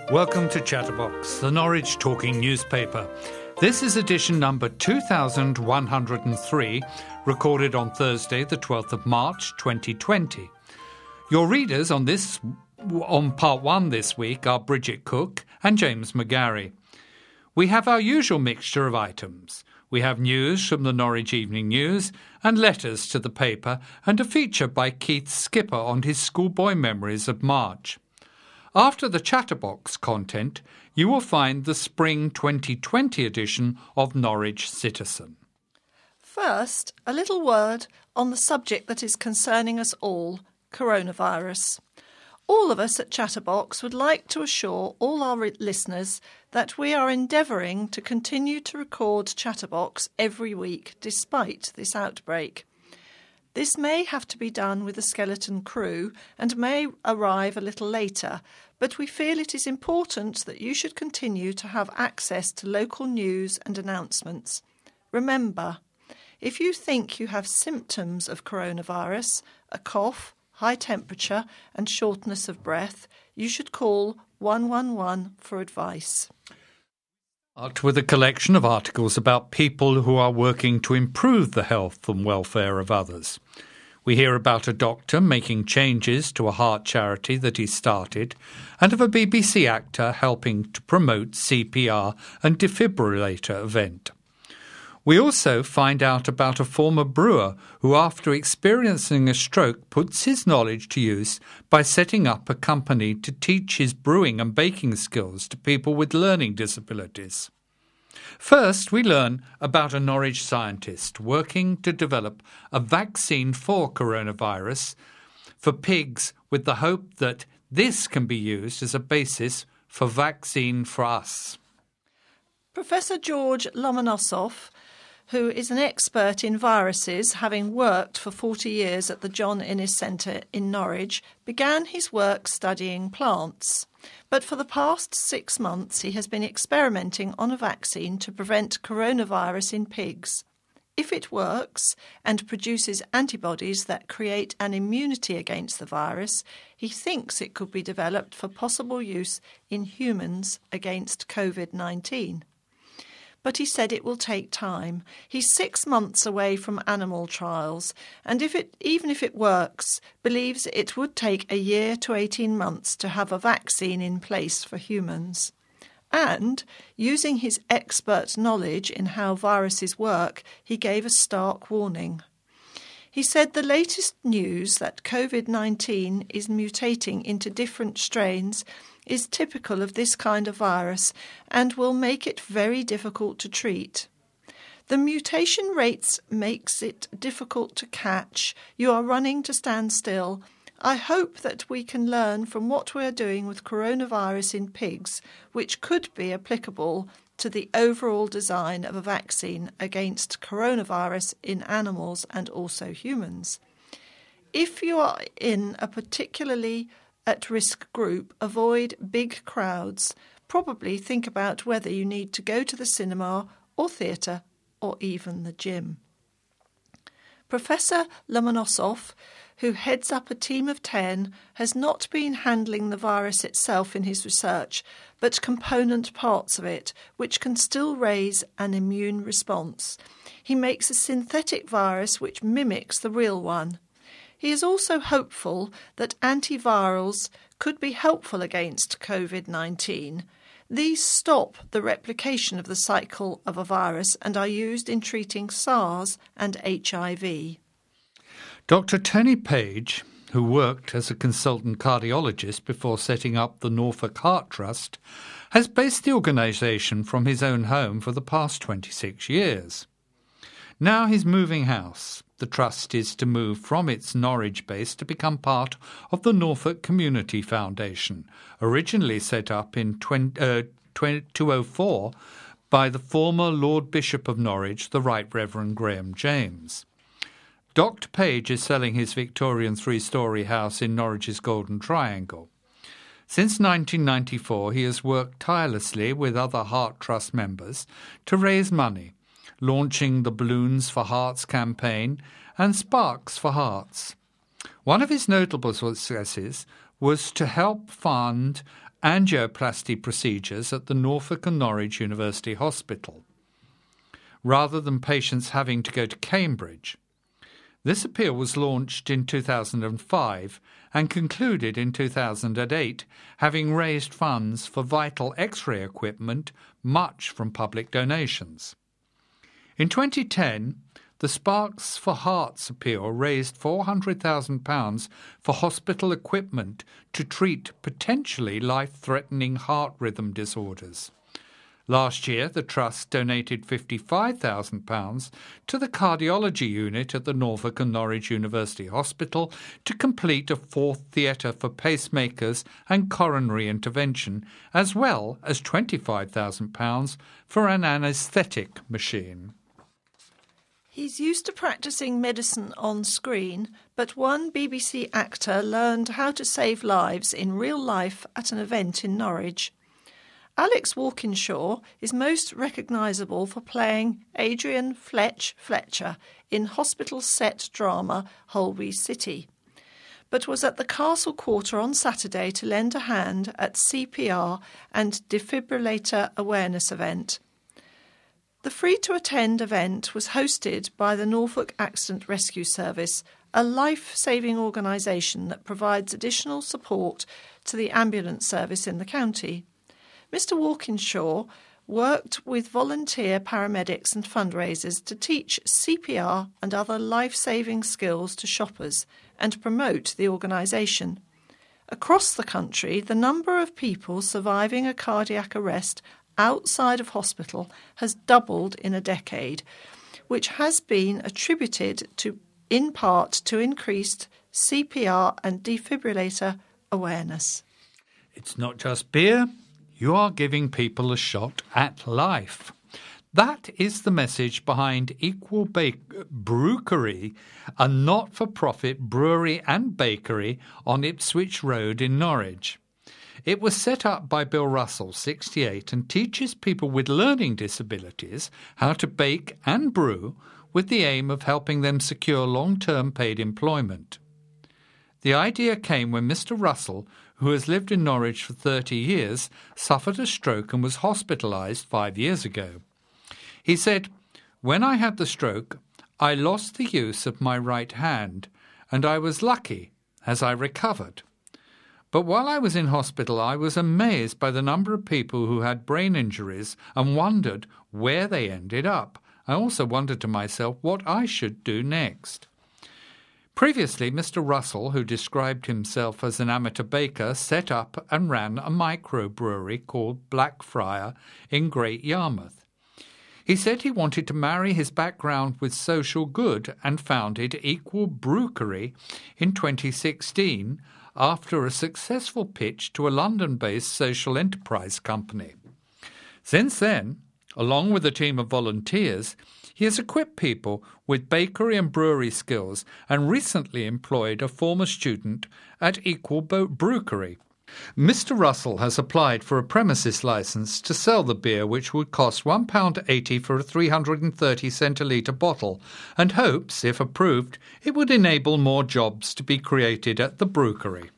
Welcome to Chatterbox, the Norwich Talking newspaper. This is edition number 2103, recorded on Thursday, the 12th of March, 2020. Your readers on part one this week are Bridget Cook and James McGarry. We have our usual mixture of items. We have news from the Norwich Evening News and letters to the paper and a feature by Keith Skipper on his schoolboy memories of March. After the Chatterbox content, you will find the Spring 2020 edition of Norwich Citizen. First, a little word on the subject that is concerning us all, coronavirus. All of us at Chatterbox would like to assure all our listeners that we are endeavouring to continue to record Chatterbox every week despite this outbreak. This may have to be done with a skeleton crew and may arrive a little later, but we feel it is important that you should continue to have access to local news and announcements. Remember, if you think you have symptoms of coronavirus, a cough, high temperature and shortness of breath, you should call 111 for advice. Out with a collection of articles about people who are working to improve the health and welfare of others. We hear about a doctor making changes to a heart charity that he started, and of a BBC actor helping to promote CPR and defibrillator event. We also find out about a former brewer who, after experiencing a stroke, puts his knowledge to use by setting up a company to teach his brewing and baking skills to people with learning disabilities. First, we learn about a Norwich scientist working to develop a vaccine for coronavirus for pigs with the hope that this can be used as a basis for vaccine for us. Professor George Lomonosov, who is an expert in viruses, having worked for 40 years at the John Innes Centre in Norwich, began his work studying plants. But for the past 6 months he has been experimenting on a vaccine to prevent coronavirus in pigs. If it works and produces antibodies that create an immunity against the virus, he thinks it could be developed for possible use in humans against COVID-19. But he said it will take time. He's 6 months away from animal trials, and even if it works, believes it would take a year to 18 months to have a vaccine in place for humans. And, using his expert knowledge in how viruses work, he gave a stark warning. He said the latest news that COVID-19 is mutating into different strains is typical of this kind of virus and will make it very difficult to treat. The mutation rates makes it difficult to catch. You are running to stand still. I hope that we can learn from what we are doing with coronavirus in pigs, which could be applicable to the overall design of a vaccine against coronavirus in animals and also humans. If you are in a particularly at-risk group, avoid big crowds. Probably think about whether you need to go to the cinema or theatre or even the gym. Professor Lomonosov, who heads up a team of 10, has not been handling the virus itself in his research, but component parts of it, which can still raise an immune response. He makes a synthetic virus which mimics the real one. He is also hopeful that antivirals could be helpful against COVID-19. These stop the replication of the cycle of a virus and are used in treating SARS and HIV. Dr. Tony Page, who worked as a consultant cardiologist before setting up the Norfolk Heart Trust, has based the organisation from his own home for the past 26 years. Now he's moving house. The Trust is to move from its Norwich base to become part of the Norfolk Community Foundation, originally set up in 204 by the former Lord Bishop of Norwich, the Right Reverend Graham James. Dr. Page is selling his Victorian three-storey house in Norwich's Golden Triangle. Since 1994, he has worked tirelessly with other Heart Trust members to raise money, launching the Balloons for Hearts campaign and Sparks for Hearts. One of his notable successes was to help fund angioplasty procedures at the Norfolk and Norwich University Hospital, rather than patients having to go to Cambridge. This appeal was launched in 2005 and concluded in 2008, having raised funds for vital X-ray equipment, much from public donations. In 2010, the Sparks for Hearts appeal raised £400,000 for hospital equipment to treat potentially life-threatening heart rhythm disorders. Last year, the Trust donated £55,000 to the cardiology unit at the Norfolk and Norwich University Hospital to complete a fourth theatre for pacemakers and coronary intervention, as well as £25,000 for an anaesthetic machine. He's used to practising medicine on screen, but one BBC actor learned how to save lives in real life at an event in Norwich. Alex Walkinshaw is most recognisable for playing Adrian Fletcher in hospital set drama Holby City, but was at the Castle Quarter on Saturday to lend a hand at CPR and defibrillator awareness event. The free-to-attend event was hosted by the Norfolk Accident Rescue Service, a life-saving organisation that provides additional support to the ambulance service in the county. Mr. Walkinshaw worked with volunteer paramedics and fundraisers to teach CPR and other life-saving skills to shoppers and promote the organisation. Across the country, the number of people surviving a cardiac arrest outside of hospital has doubled in a decade, which has been attributed in part to increased CPR and defibrillator awareness. It's not just beer. You are giving people a shot at life. That is the message behind Equal Brookery, a not-for-profit brewery and bakery on Ipswich Road in Norwich. It was set up by Bill Russell, 68, and teaches people with learning disabilities how to bake and brew with the aim of helping them secure long-term paid employment. The idea came when Mr. Russell, who has lived in Norwich for 30 years, suffered a stroke and was hospitalised 5 years ago. He said, "When I had the stroke, I lost the use of my right hand, and I was lucky as I recovered. But while I was in hospital, I was amazed by the number of people who had brain injuries and wondered where they ended up. I also wondered to myself what I should do next." Previously, Mr. Russell, who described himself as an amateur baker, set up and ran a microbrewery called Blackfriar in Great Yarmouth. He said he wanted to marry his background with social good and founded Equal Brookery in 2016 after a successful pitch to a London-based social enterprise company. Since then, along with a team of volunteers, he has equipped people with bakery and brewery skills and recently employed a former student at Equal Brookery. Mr. Russell has applied for a premises licence to sell the beer, which would cost £1.80 for a 330 centilitre bottle, and hopes, if approved, it would enable more jobs to be created at the brewery.